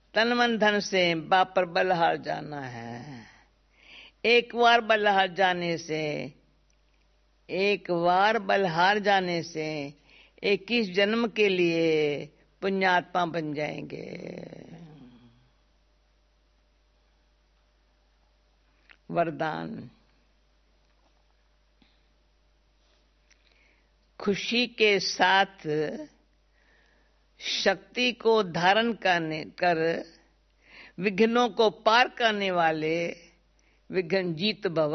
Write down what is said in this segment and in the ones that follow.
तन मन धन से बाप पर बलहार जाना है। एक बार बलहार जाने से 21 जन्म के लिए पुण्यात्मा बन जाएंगे। वरदान। खुशी के साथ शक्ति को धारण कर विघ्नों को पार करने वाले विघ्न जीत भव।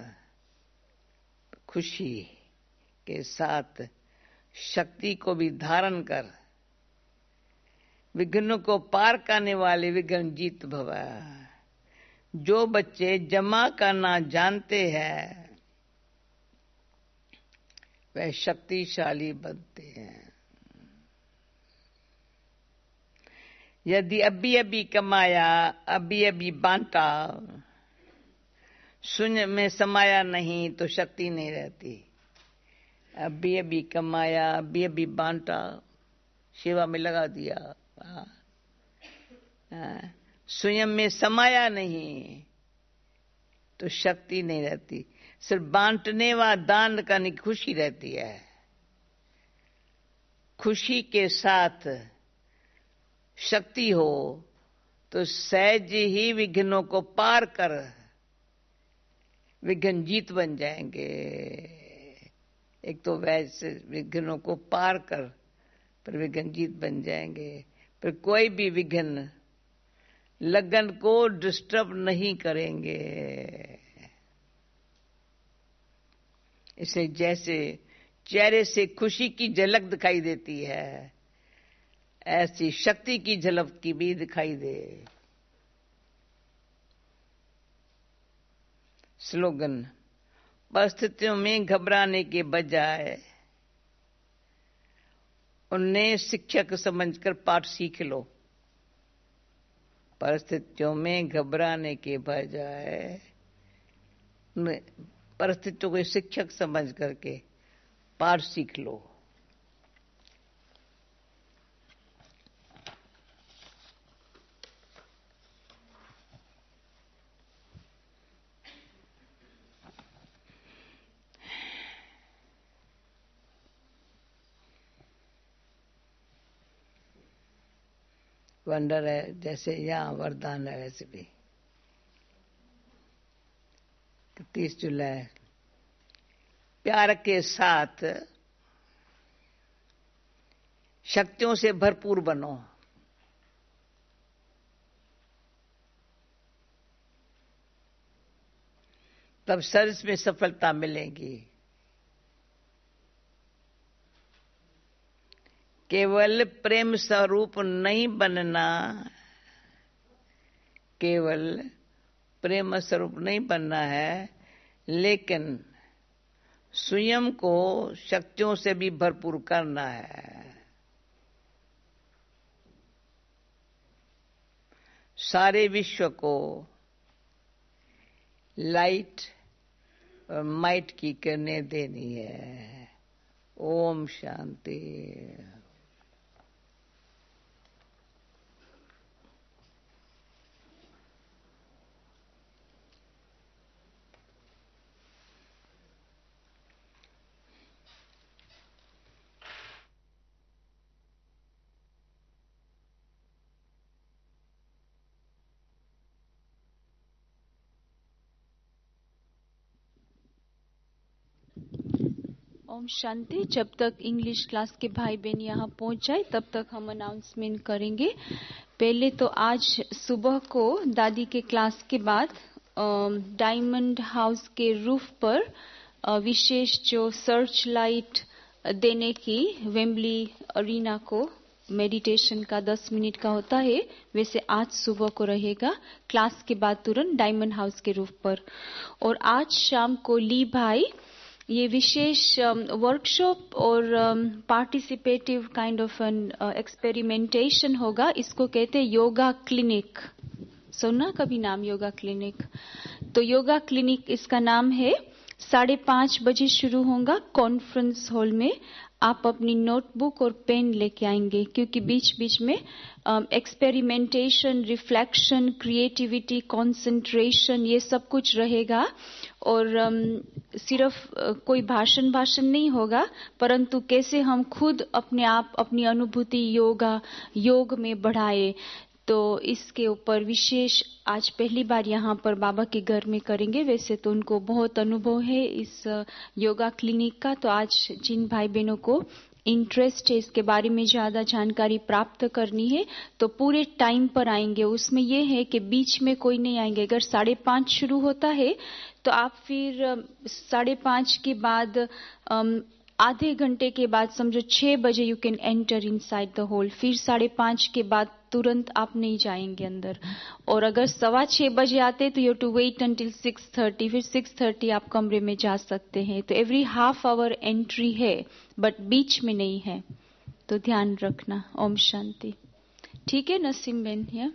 खुशी के साथ शक्ति को भी धारण कर विघ्नों को पार करने वाले विघ्न जीत भव। जो बच्चे जमा करना जानते हैं वह शक्तिशाली बनते हैं। यदि अभी अभी कमाया अभी अभी बांटा, शून्य में समाया नहीं तो शक्ति नहीं रहती। अभी अभी कमाया अभी अभी बांटा, सेवा में लगा दिया, स्वयं में समाया नहीं तो शक्ति नहीं रहती। सिर्फ बांटने व दान करने की खुशी रहती है। खुशी के साथ शक्ति हो तो सहज ही विघ्नों को पार कर विघ्न जीत बन जाएंगे। एक तो वैसे विघ्नों को पार कर पर विघ्न जीत बन जाएंगे। पर कोई भी विघ्न लगन को डिस्टर्ब नहीं करेंगे। इसे जैसे चेहरे से खुशी की झलक दिखाई देती है, ऐसी शक्ति की झलक की भी दिखाई दे। स्लोगन। परिस्थितियों में घबराने के बजाय उन्हें शिक्षक समझकर पाठ सीख लो। परिस्थितियों में घबराने के बजाय परिस्थितियों को शिक्षक समझ करके पाठ सीख लो। वंडर है जैसे यहाँ वरदान है वैसे भी। 30 जुलाई। प्यार के साथ शक्तियों से भरपूर बनो। तब सर्विस में सफलता मिलेगी। केवल प्रेम स्वरूप नहीं बनना, केवल प्रेम स्वरूप नहीं बनना है, लेकिन स्वयं को शक्तियों से भी भरपूर करना है। सारे विश्व को लाइट और माइट की किरणें देनी है। ओम शांति। ओम शांति। जब तक इंग्लिश क्लास के भाई बहन यहाँ पहुँच जाए तब तक हम अनाउंसमेंट करेंगे। पहले तो आज सुबह को दादी के क्लास के बाद डायमंड हाउस के रूफ पर विशेष जो सर्च लाइट देने की वेम्बली अरीना को मेडिटेशन का 10 मिनट का होता है, वैसे आज सुबह को रहेगा क्लास के बाद तुरंत डायमंड हाउस के रूफ पर। और आज शाम को ली भाई ये विशेष वर्कशॉप और participative kind of an experimentation होगा। इसको कहते हैं योगा क्लिनिक। सुना कभी नाम योगा क्लिनिक? तो योगा क्लिनिक इसका नाम है। 5:30 बजे शुरू होगा कॉन्फ्रेंस हॉल में। आप अपनी नोटबुक और पेन लेके आएंगे, क्योंकि बीच बीच में एक्सपेरिमेंटेशन, रिफ्लेक्शन, क्रिएटिविटी, कंसंट्रेशन, ये सब कुछ रहेगा। और सिर्फ कोई भाषण नहीं होगा, परंतु कैसे हम खुद अपने आप अपनी अनुभूति योग में बढ़ाए। तो इसके ऊपर विशेष आज पहली बार यहाँ पर बाबा के घर में करेंगे। वैसे तो उनको बहुत अनुभव है इस योगा क्लिनिक का। तो आज जिन भाई बहनों को इंटरेस्ट है इसके बारे में ज्यादा जानकारी प्राप्त करनी है, तो पूरे टाइम पर आएंगे। उसमें यह है कि बीच में कोई नहीं आएंगे। अगर 5:30 शुरू होता है तो आप फिर 5:30 के बाद आधे घंटे के बाद समझो 6 बजे you can enter inside the hall. फिर 5:30 के बाद तुरंत आप नहीं जाएंगे अंदर। और अगर 6:15 बजे आते तो यू टू वेट अंटिल 6:30, फिर 6:30 आप कमरे में जा सकते हैं। तो एवरी हाफ आवर एंट्री है, बट बीच में नहीं है, तो ध्यान रखना। ओम शांति। ठीक है नसीम बेन, या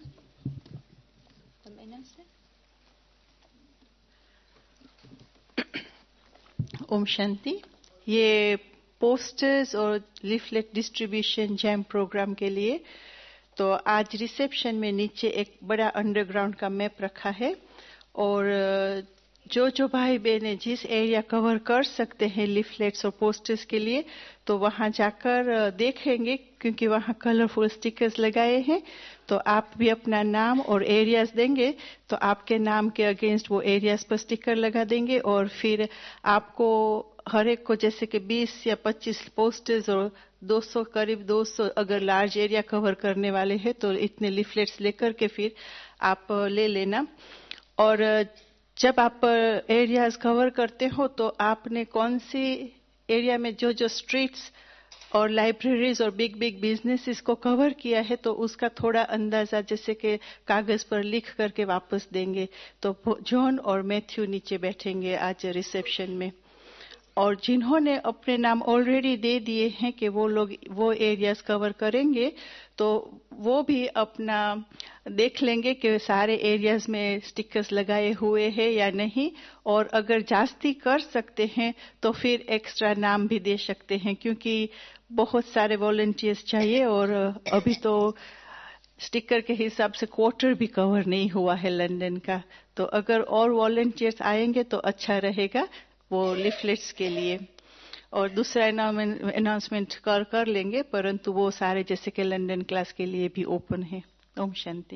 ओम शांति। ये पोस्टर्स और लीफलेट डिस्ट्रीब्यूशन जैम प्रोग्राम के लिए तो आज रिसेप्शन में नीचे एक बड़ा अंडरग्राउंड का मैप रखा है, और जो भाई बहने जिस एरिया कवर कर सकते हैं लीफलेट्स और पोस्टर्स के लिए, तो वहां जाकर देखेंगे, क्योंकि वहां कलरफुल स्टिकर्स लगाए हैं। तो आप भी अपना नाम और एरियाज देंगे, तो आपके नाम के अगेंस्ट वो एरियाज पर स्टिकर लगा देंगे। और फिर आपको हर एक को जैसे कि 20 या 25 पोस्टर्स और 200 करीब 200 अगर लार्ज एरिया कवर करने वाले हैं तो इतने लीफलेट्स लेकर के फिर आप ले लेना। और जब आप एरियाज कवर करते हो तो आपने कौन सी एरिया में जो स्ट्रीट्स और लाइब्रेरीज और बिग बिजनेसेस को कवर किया है, तो उसका थोड़ा अंदाजा जैसे कि कागज पर लिख करके वापस देंगे। तो जॉन और मैथ्यू नीचे बैठेंगे आज रिसेप्शन में। और जिन्होंने अपने नाम ऑलरेडी दे दिए हैं कि वो लोग वो एरियाज कवर करेंगे, तो वो भी अपना देख लेंगे कि सारे एरियाज में स्टिकर्स लगाए हुए हैं या नहीं। और अगर जास्ती कर सकते हैं तो फिर एक्स्ट्रा नाम भी दे सकते हैं, क्योंकि बहुत सारे वॉलंटियर्स चाहिए। और अभी तो स्टिकर के हिसाब से क्वार्टर भी कवर नहीं हुआ है लंदन का। तो अगर और वॉलंटियर्स आएंगे तो अच्छा रहेगा वो लीफलेट्स के लिए। और दूसरा अनाउंसमेंट कर लेंगे, परंतु वो सारे जैसे कि लंदन क्लास के लिए भी ओपन है। ओम शांति।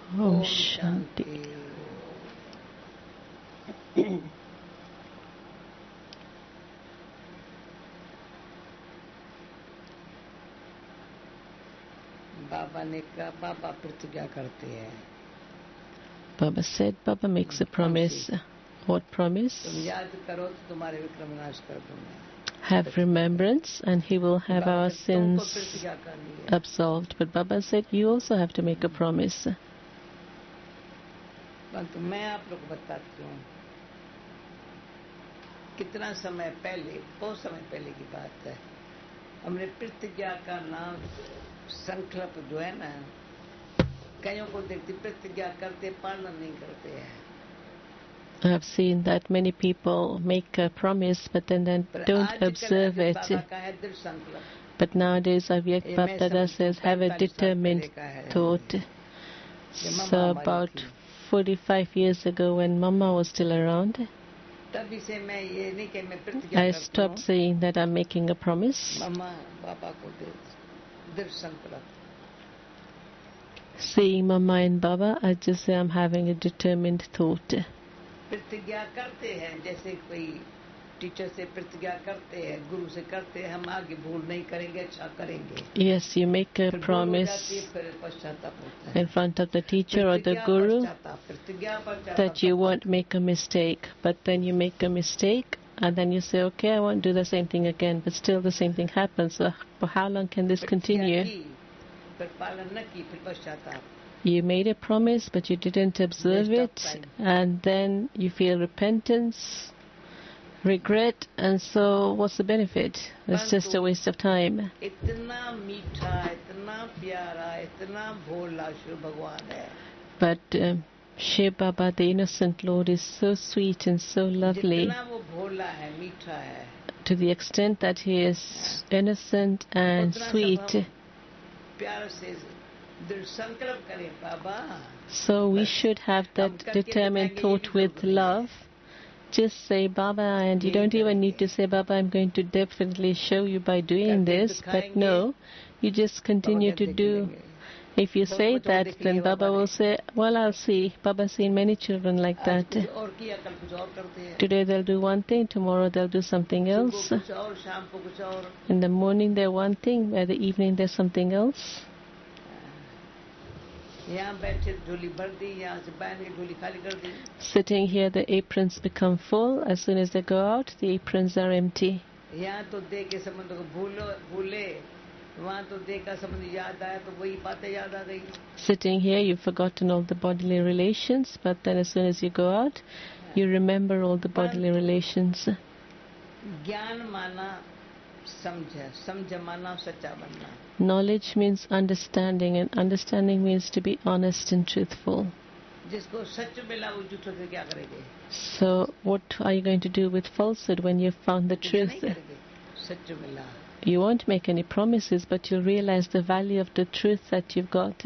Om Shanti. बाबा ने कहा बाबा प्रतिज्ञा करते हैं. Baba said, Baba makes a promise. What promise? तुम याद करो तो तुम्हारे विक्रम नाश कर दूंगा. Have remembrance and he will have Baba our कहते, तुमको sins प्रतिज्ञा करनी है. absolved. But Baba said, you also have to make a promise. परंतु मैं आप लोग को बताती हूँ. कितना समय पहले, बहुत समय पहले की बात है, हमने प्रतिज्ञा का नाम संकल्प जो है ना, कईयों को देखती प्रतिज्ञा करते पालन नहीं करते हैं. I have seen that many people make a promise but then don't observe it. बाबा का है दृढ़ संकल्प. But nowadays Avyak Bab Dada says, have a determined thought. So about 45 years ago when Mama was still around, तभी से मैं ये नहीं कि मैं प्रतिज्ञा I करती हूँ. stopped saying that I'm making a promise. मम्मा बाबा को दृढ़ संकल्प. Seeing Mama and Baba, I just say I'm having a determined thought. प्रतिज्ञा करते हैं जैसे कोई टीचर से प्रतिज्ञा करते हैं, गुरु से करते हैं, हम आगे भूल नहीं करेंगे, अच्छा करेंगे. Yes, you make a promise फिर पश्चाताप होता है. in front of the teacher or the guru that you won't make a mistake. But then you make a mistake and then you say, okay, I won't do the same thing again. But still the same thing happens. So for how long can this continue? फिर पालन न की, फिर पश्चाताप. You made a promise, but you didn't observe it, and then you feel repentance, regret, and so what's the benefit? It's just a waste of time. इतना मीठा, इतना प्यारा, इतना भोला शिव भगवान है. But Shiv Baba, the innocent Lord, is so sweet and so lovely, जितना वो भोला है, मीठा है, to the extent that he is innocent and sweet. प्यार से दृढ़ संकल्प करें बाबा. So we should have that determined thought with love. Just say Baba, and you don't even need to say Baba, I'm going to definitely show you by doing this. But no, you just continue to do. If you say that, then Baba will say, well, I'll see. Baba's seen many children like that. Today they'll do one thing, tomorrow they'll do something else. In the morning they're one thing, by the evening there's something else. Sitting here, the aprons become full. As soon as they go out, the aprons are empty. Sitting here, you've forgotten all the bodily relations, but then as soon as you go out, you remember all the bodily relations. Knowledge means understanding, and understanding means to be honest and truthful. So what are you going to do with falsehood when you've found the truth? You won't make any promises, but you'll realize the value of the truth that you've got.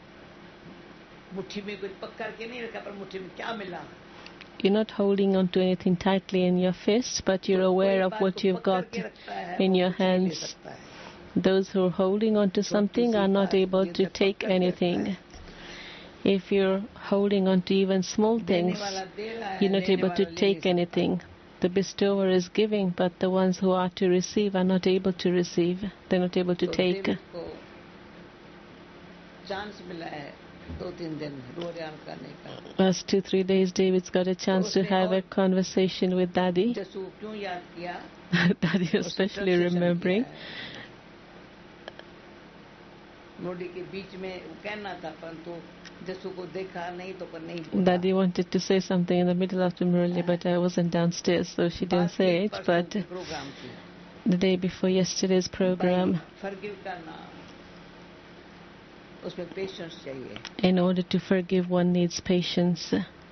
You're not holding on to anything tightly in your fist, but you're aware of what you've got in your hands. Those who are holding on to something are not able to take anything. If you're holding on to even small things, you're not able to take anything. The bestower is giving, but the ones who are to receive are not able to receive. They're not able to take. Last 2-3 days, David's got a chance to have a conversation with Daddy. Daddy especially remembering. Daddy wanted to say something in the middle of the Murali, but I wasn't downstairs, so she didn't say it. But the day before yesterday's program, in order to forgive, one needs patience.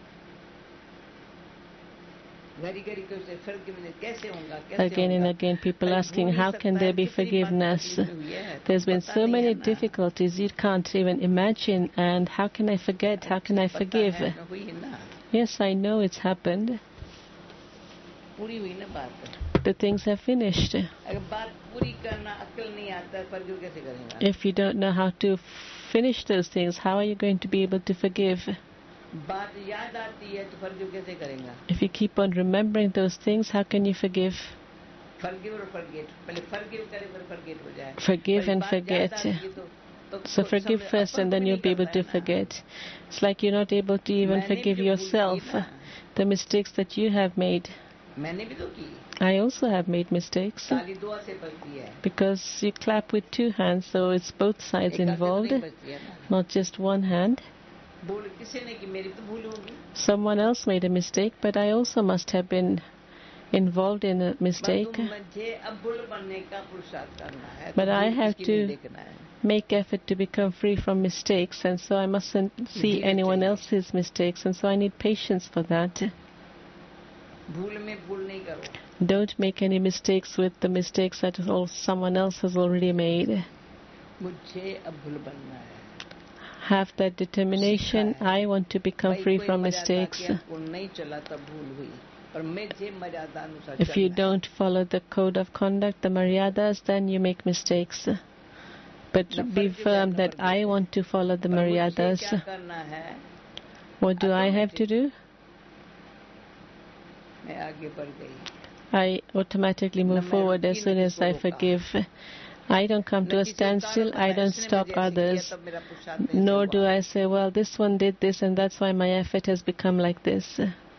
Again and again, people asking, how can there be forgiveness? There's been so many difficulties you can't even imagine, and how can I forget? How can I forgive? Yes, I know it's happened. The things have finished. If you don't know how to finish those things, how are you going to be able to forgive? बात याद आती है तो forgive कैसे करेंगे? If you keep on remembering those things, how can you forgive? Forgive और forget, पहले forgive करें फिर फॉरगेट हो जाए. Forgive and forget. So forgive first and then you'll be able to forget. It's like you're not able to even forgive yourself the mistakes that you have made. मैंने भी तो की. I also have made mistakes. ताली दुआ से पलती है. Because you clap with two hands, so it's both sides involved, not just one hand. भूल किसी ने की, मेरी तो भूल होगी. Someone else made a mistake, but I also must have been involved in a mistake. मुझे अब भूल बनने का पुरुषार्थ करना है. But I have to make effort to become free from mistakes, and so I mustn't see anyone else's mistakes, and so I need patience for that. भूल में भूल नहीं करो. Don't make any mistakes with the mistakes that someone else has already made. मुझे अब भूल बनना है. Have that determination. I want to become free from mistakes. नहीं चला तब भूल हुई. पर मुझे मर्यादा अनुसार. If you don't follow the code of conduct, the maryadas, then you make mistakes. But be firm that I want to follow the maryadas. What do I have to do? I automatically move forward as soon as I forgive. I don't come to a standstill. I don't stop others. Nor do I say, well, this one did this and that's why my effort has become like this.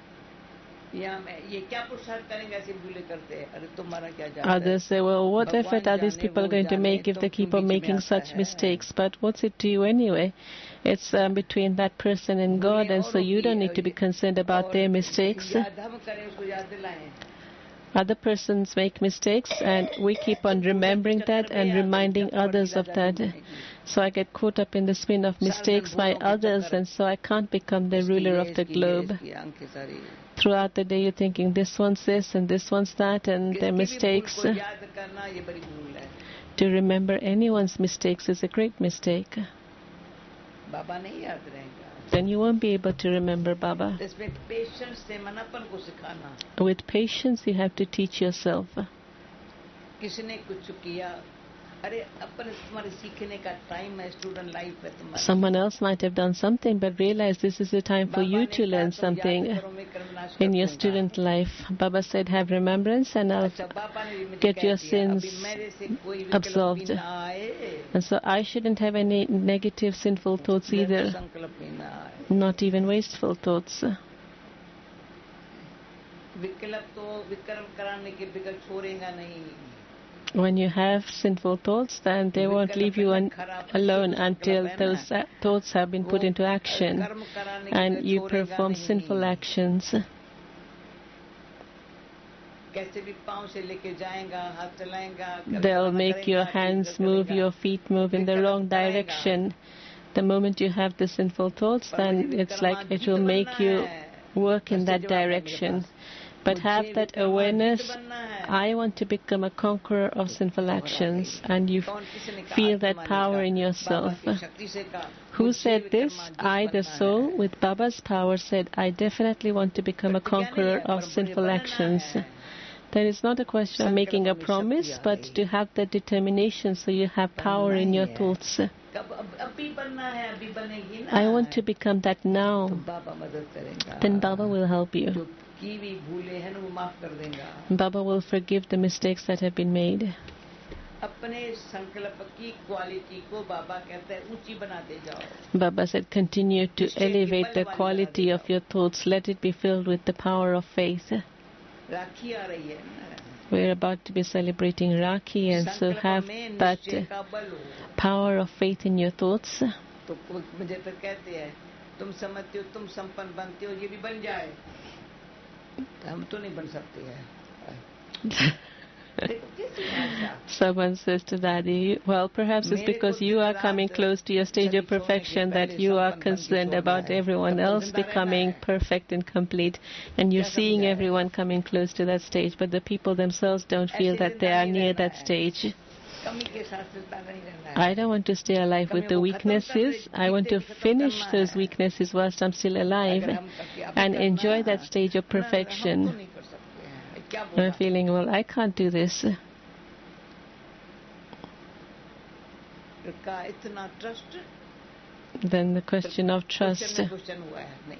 Others say, well, what effort are these people going to make if they keep on making such mistakes? But what's it to you anyway? It's between that person and God, and so you don't need to be concerned about their mistakes. Other persons make mistakes, and we keep on remembering that and reminding others of that. So I get caught up in the spin of mistakes by others, and so I can't become the ruler of the globe. Throughout the day you're thinking, this one's this and this one's that, and their mistakes. To remember anyone's mistakes is a great mistake. Then you won't be able to remember Baba. With patience you have to teach yourself. Someone else might have done something, but realize this is the time for you to learn something in your student life. Baba said, have remembrance and I'll get your sins absolved. And so I shouldn't have any negative sinful thoughts either, not even wasteful thoughts. When you have sinful thoughts, then they won't leave you alone until those thoughts have been put into action and you perform sinful actions. They'll make your hands move, your feet move in the wrong direction. The moment you have the sinful thoughts, then it's like it will make you work in that direction. But have that awareness, I want to become a conqueror of sinful actions, and you feel that power in yourself. Who said this? I, the soul, with Baba's power, said, I definitely want to become a conqueror of sinful actions. Then it's not a question of making a promise, but to have that determination so you have power in your thoughts. I want to become that now. Then Baba will help you. Baba will forgive the mistakes that have been made. Baba said, continue to elevate the quality of your thoughts. Let it be filled with the power of faith. We're about to be celebrating Rakhi, and so have that power of faith in your thoughts. Someone says to Daddy, well, perhaps it's because you are coming close to your stage of perfection that you are concerned about everyone else becoming perfect and complete, and you're seeing everyone coming close to that stage, but the people themselves don't feel that they are near that stage. I don't want to stay alive with the weaknesses. I want to finish those weaknesses whilst I'm still alive and enjoy that stage of perfection. I'm feeling, well, I can't do this. Then the question of trust. Question हुआ है नहीं,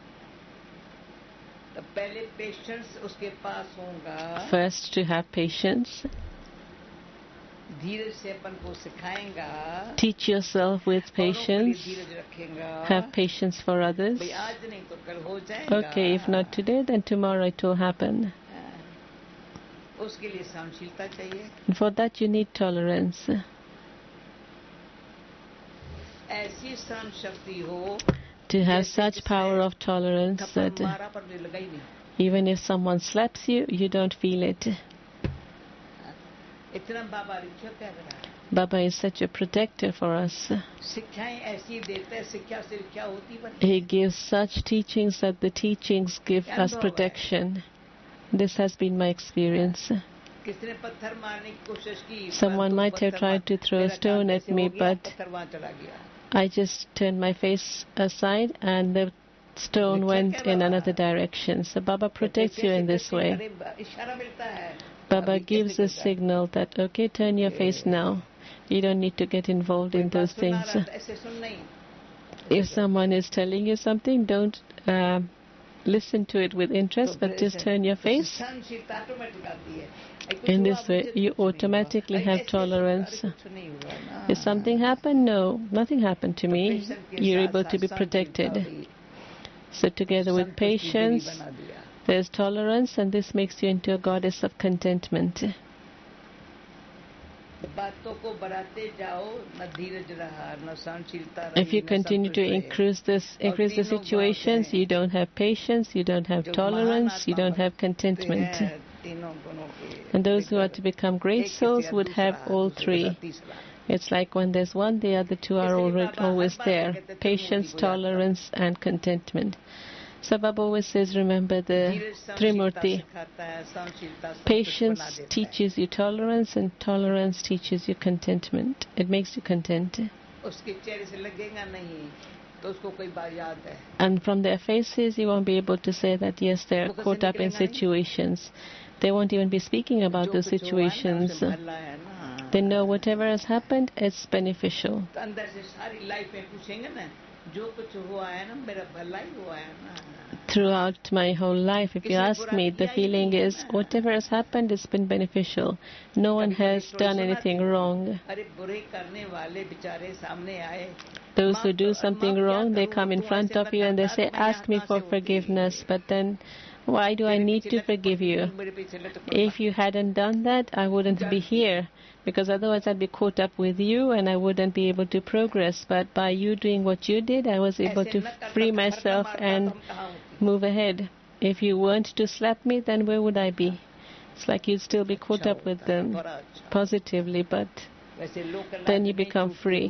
तो पहले patience उसके पास होगा. First, to have patience. धीरज से अपन को सिखाएगा. Teach yourself with patience. धीरज रखेगा. Have patience for others. भाई आज नहीं तो कल हो जाएगा. Okay, if not today, then tomorrow it will happen. उसके लिए सहनशीलता चाहिए. And for that you need tolerance. ऐसी सहन शक्ति हो To have such power of tolerance that मारा पर भी लगा ही नहीं. even if someone slaps you, you don't feel it. इतना बाबा रिक्शा कह रहा है. Baba is such a protector for us. शिक्षाएं ऐसी देते हैं, शिक्षा से क्या होती बनी. He gives such teachings that the teachings give us protection. This has been my experience. किसने पत्थर मारने की कोशिश की. Someone might have tried to throw a stone at me, but पत्थर वहाँ चला गया. I just turned my face aside and the stone went in another direction. So Baba protects you in this way. इशारा मिलता है. Baba gives a signal that, okay, turn your face now. You don't need to get involved in those things. ऐसे सुन नहीं. If someone is telling you something, don't listen to it with interest, but just turn your face. सहनशीलता automatic आती है. In this way, you automatically have tolerance. If something happened, no, nothing happened to me. You're able to be protected. So together with patience, there's tolerance, and this makes you into a goddess of contentment. If you continue to increase the situations, you don't have patience, you don't have tolerance, you don't have contentment. And those who are to become great souls would have all three. It's like when there's one, the other two are always there. Patience, tolerance, and contentment. So Baba always says, remember the Trimurti. Patience teaches you tolerance, and tolerance teaches you contentment. It makes you content. And from their faces, you won't be able to say that, yes, they're caught up in situations. They won't even be speaking about those situations. They know whatever has happened, it's beneficial. Throughout my whole life, if you ask me, the feeling is whatever has happened has been beneficial. No one has done anything wrong. Those who do something wrong, they come in front of you and they say, ask me for forgiveness. But then, why do I need to forgive you? If you hadn't done that, I wouldn't be here, because otherwise I'd be caught up with you and I wouldn't be able to progress. But by you doing what you did, I was able to free myself and move ahead. If you weren't to slap me, then where would I be? It's like you'd still be caught up with them positively, but then you become free.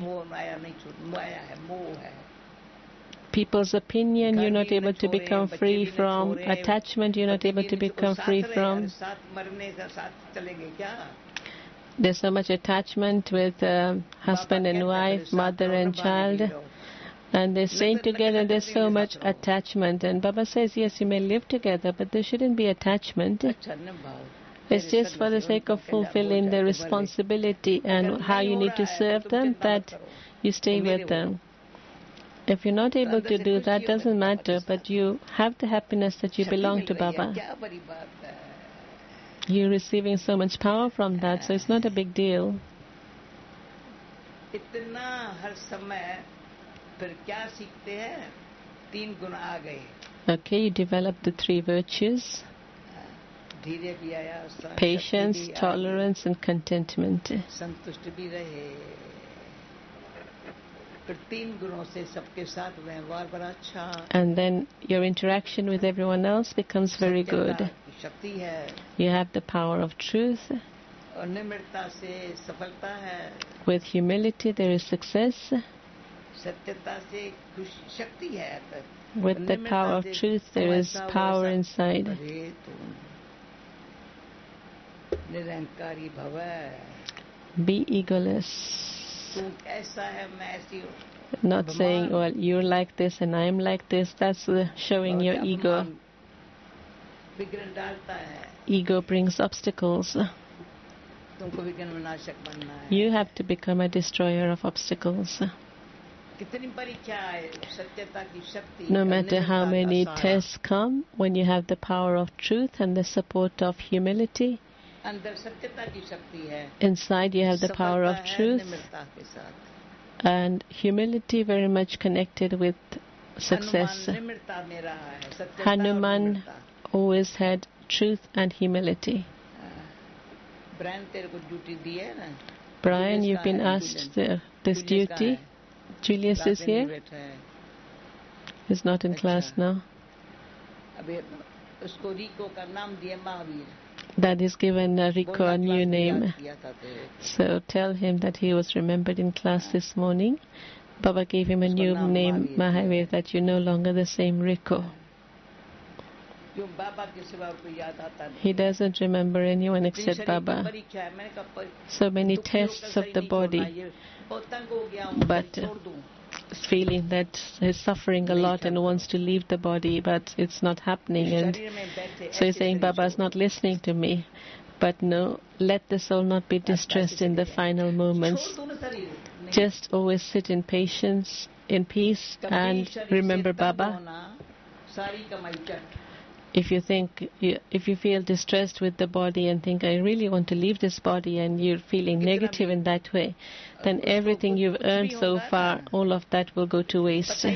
People's opinion, you're not able to become free from. Attachment, you're not able to become free from. There's so much attachment with husband and wife, mother and child. And they're staying together, there's so much attachment. And Baba says, yes, you may live together, but there shouldn't be attachment. It's just for the sake of fulfilling the responsibility and how you need to serve them, that you stay with them. If you're not able to do that, doesn't matter, but you have the happiness that you belong to Baba. You're receiving so much power from that, so it's not a big deal. Okay, you develop the three virtues: patience, tolerance, and contentment. And then your interaction with everyone else becomes very good. You have the power of truth. With humility there is success. With the power of truth there is power inside. Be egoless. Not saying, well, you're like this and I'm like this. That's showing your ego. Ego brings obstacles. You have to become a destroyer of obstacles. No matter how many tests come, when you have the power of truth and the support of humility, inside you have the power of truth and humility very much connected with success. Hanuman always had truth and humility. Brian, you've been asked this duty. Julius is here. He's not in class now. That is given Rico a new name. So tell him that he was remembered in class this morning. Baba gave him a new name, Mahavir, that you're no longer the same Rico. He doesn't remember anyone except Baba. So many tests of the body, but feeling that he's suffering a lot and wants to leave the body, but it's not happening. And so he's saying, Baba's not listening to me. But no, let the soul not be distressed in the final moments. Just always sit in patience, in peace, and remember Baba. If you feel distressed with the body and think, I really want to leave this body, and you're feeling negative in that way, then everything you've earned so far, all of that will go to waste.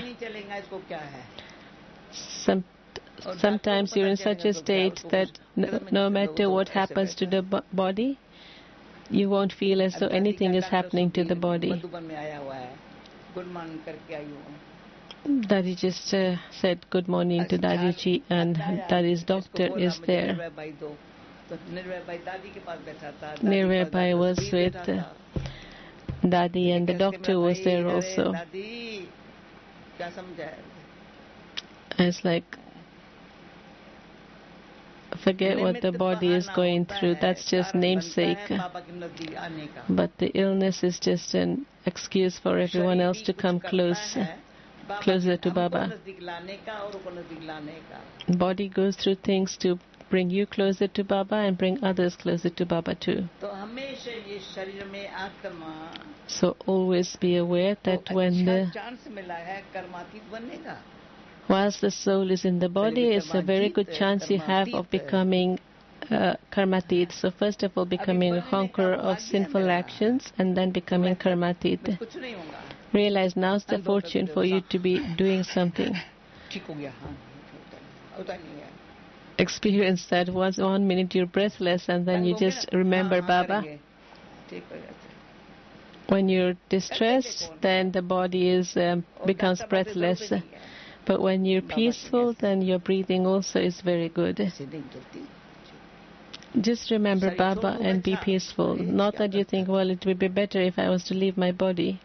Sometimes you're in such a state that no matter what happens to the body, you won't feel as though anything is happening to the body. Daddy just said good morning to Dadiji, and Daddy's doctor is there. Nirvay Bhai was with Daddy, and the doctor was there also. It's like, forget what the body is going through, that's just namesake. But the illness is just an excuse for everyone else to come closer to Baba. Body goes through things to bring you closer to Baba and bring others closer to Baba too. So always be aware that whilst the soul is in the body, it's a very good chance you have of becoming karmatit. So first of all, becoming a conqueror of sinful actions, and then becoming karmatit. Realize now's the fortune for you to be doing something. Experience that once 1 minute you're breathless and then you just remember Baba. When you're distressed, then the body becomes breathless. But when you're peaceful, then your breathing also is very good. Just remember Baba and be peaceful. Not that you think, well, it would be better if I was to leave my body.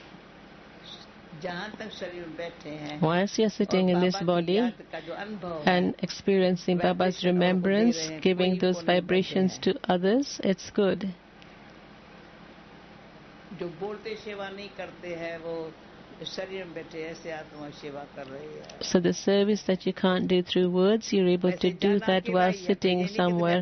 Whilst you're sitting in this body and experiencing Baba's remembrance, giving those vibrations to others, it's good. So the service that you can't do through words, you're able to do that while sitting somewhere.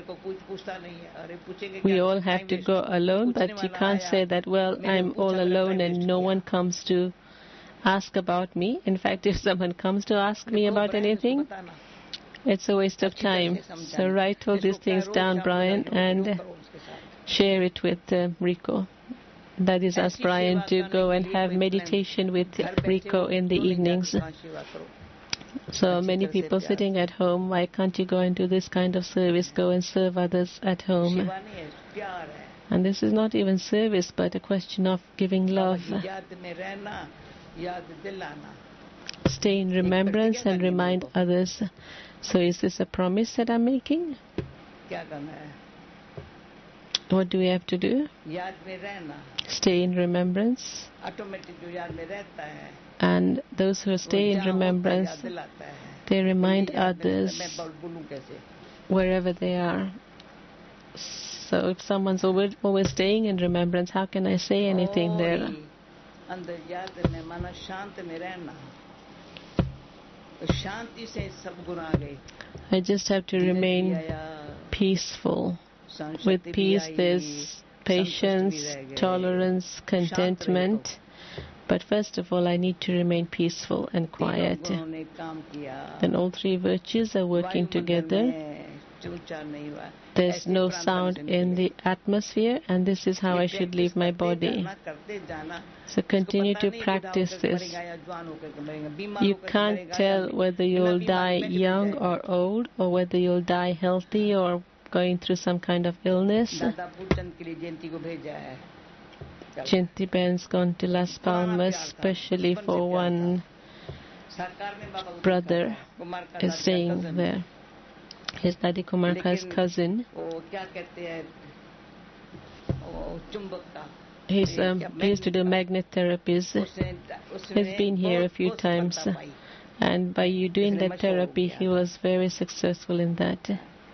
We all have to go alone, but you can't say that, well, I'm all alone and no one comes to ask about me. In fact, if someone comes to ask me about anything, it's a waste of time. So write all these things down, Brian, and share it with Rico. That is, ask Brian to go and have meditation with Rico in the evenings. So many people sitting at home, why can't you go and do this kind of service? Go and serve others at home. And this is not even service, but a question of giving love. Stay in remembrance and remind others. So is this a promise that I'm making? What do we have to do? Stay in remembrance. And those who stay in remembrance, they remind others wherever they are. So if someone's always staying in remembrance, how can I say anything there? I just have to remain peaceful. With peace, there's patience, tolerance, contentment. But first of all, I need to remain peaceful and quiet. Then all three virtues are working together. There's no sound in the atmosphere, and this is how I should leave my body. So continue to practice this. You can't tell whether you'll die young or old, or whether you'll die healthy or going through some kind of illness. Jayanti Ben's gone to Las Palmas, especially for one brother is staying there. His Dadi Kumarka's cousin. He used to do magnet therapies. He's been here a few times. And by you doing that therapy, he was very successful in that.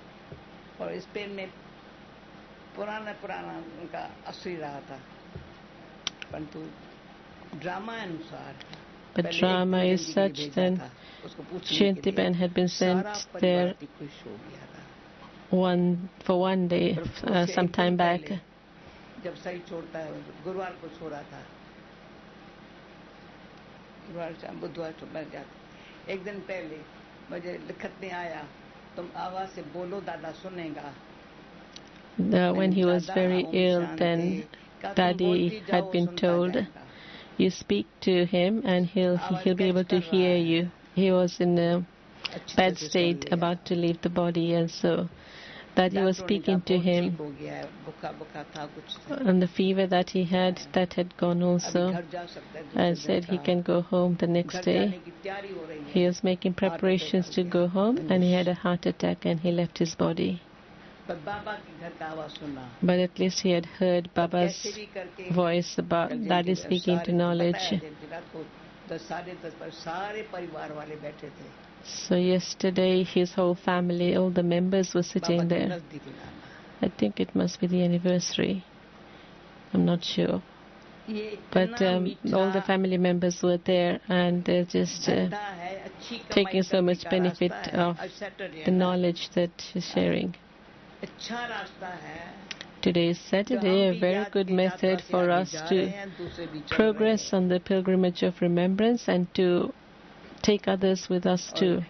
But drama is such that Jayanti Ben had been sent there for one day some time back. When he was very ill, then Daddy had been told, you speak to him and he'll be able to hear you. He was in a bad state, about to leave the body, and so Daddy was speaking to him. And the fever that he had, that had gone also, and said he can go home the next day. He was making preparations to go home, and he had a heart attack and he left his body. But at least he had heard Baba's voice about Daddy speaking to knowledge. So yesterday his whole family, all the members were sitting there. I think it must be the anniversary. I'm not sure. But all the family members were there, and they're just taking so much benefit of the knowledge that he's sharing. Today is Saturday, a very good method for us to progress on the pilgrimage of remembrance and to take others with us too.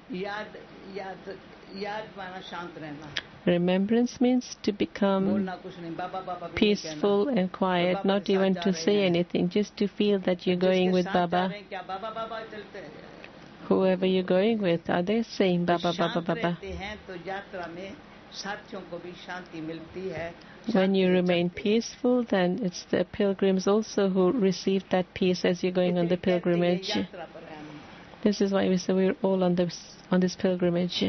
Remembrance means to become peaceful and quiet, not even to say anything, just to feel that you're going with Baba. Whoever you're going with, are they saying Baba, Baba, Baba? When you remain peaceful, then it's the pilgrims also who receive that peace as you're going on the pilgrimage. This is why we say we're all on this pilgrimage.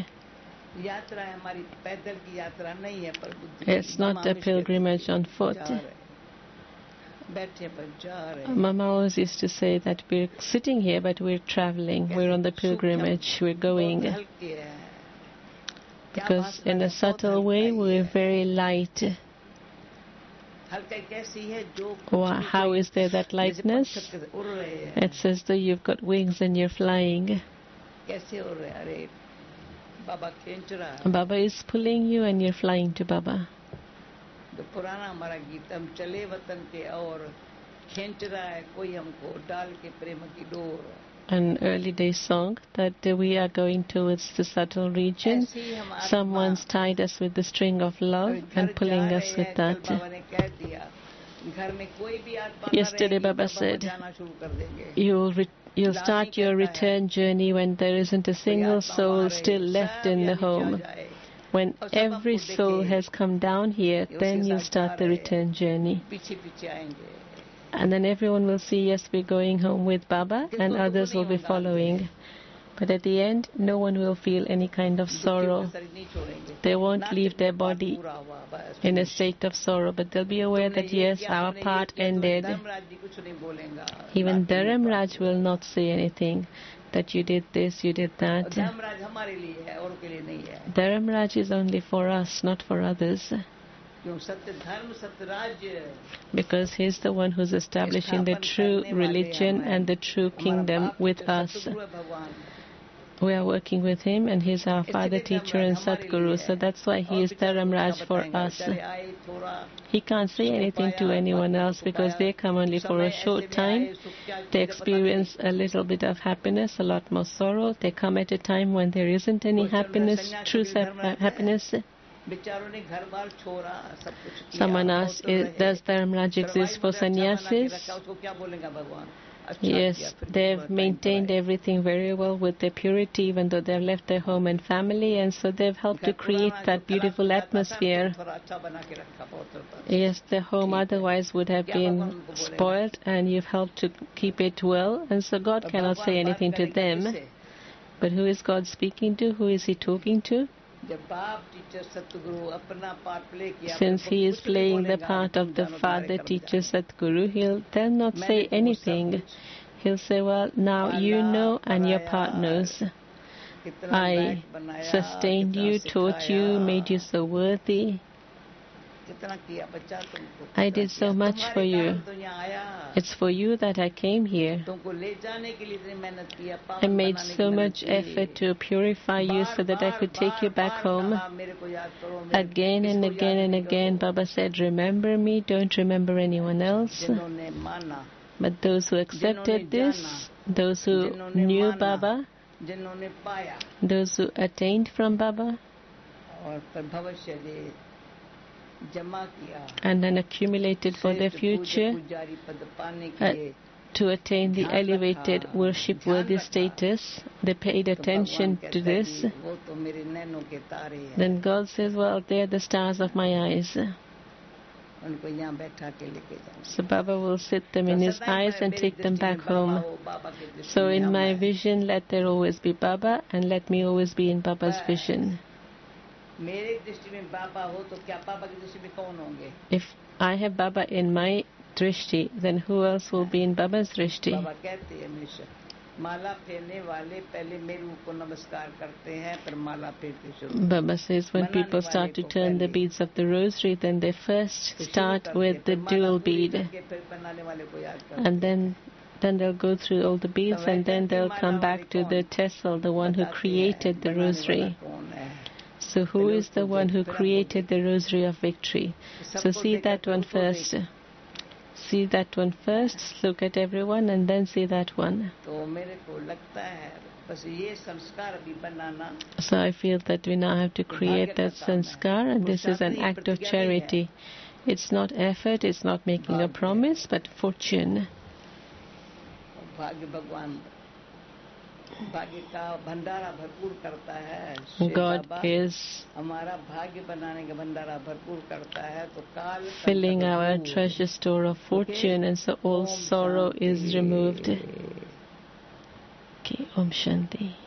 It's not a pilgrimage on foot. Mama always used to say that we're sitting here, but we're traveling. We're on the pilgrimage. We're going. Because in a subtle way, we're very light. How is there that lightness? It's as though you've got wings and you're flying. Baba is pulling you and you're flying to Baba. An early day song that we are going towards the subtle region. Someone's tied us with the string of love and pulling us with that. Yesterday Baba said, you'll start your return journey when there isn't a single soul still left in the home. When every soul has come down here, then you'll start the return journey. And then everyone will see, yes, we're going home with Baba, and others will be following. But at the end, no one will feel any kind of sorrow. They won't leave their body in a state of sorrow, but they'll be aware that, yes, our part ended. Even Dharam Raj will not say anything, that you did this, you did that. Dharam Raj is only for us, not for others. Because he's the one who's establishing the true religion and the true kingdom with us. We are working with him, and he's our father, teacher, and Satguru. So that's why he is Dharamraj for us. He can't say anything to anyone else because they come only for a short time. They experience a little bit of happiness, a lot more sorrow. They come at a time when there isn't any happiness, true happiness. Someone asked, does Dharamraj exist for sannyasis? Yes, they've maintained everything very well with their purity, even though they've left their home and family, and so they've helped to create that beautiful atmosphere. Yes, their home otherwise would have been spoiled, and you've helped to keep it well, and so God cannot say anything to them. But who is God speaking to? Who is He talking to? Since he is playing the part of the father, teacher, Satguru, he'll then not say anything. He'll say, well, now you know and your part knows. I sustained you, taught you, made you so worthy. I did so much for you. It's for you that I came here. I made so much effort to purify you so that I could take you back home. Again and again and again, Baba said, remember me, don't remember anyone else. But those who accepted this, those who knew Baba, those who attained from Baba, and then accumulated for their future to attain the elevated worship-worthy status, they paid attention to this. Then God says, well, they are the stars of my eyes. So Baba will sit them in his eyes and take them back home. So in my vision, let there always be Baba, and let me always be in Baba's vision. If I have Baba in my drishti, then who else will be in Baba's drishti? Baba says when people start to turn the beads of the rosary, then they first start with the dual bead, and then they'll go through all the beads, and then they'll come back to the tassel, the one who created the rosary. So who is the one who created the rosary of victory? So see that one first. See that one first, look at everyone, and then see that one. So I feel that we now have to create that sanskar, and this is an act of charity. It's not effort, it's not making a promise, but fortune. God is filling our treasure store of fortune, and so all sorrow is removed. Okay, Om Shanti.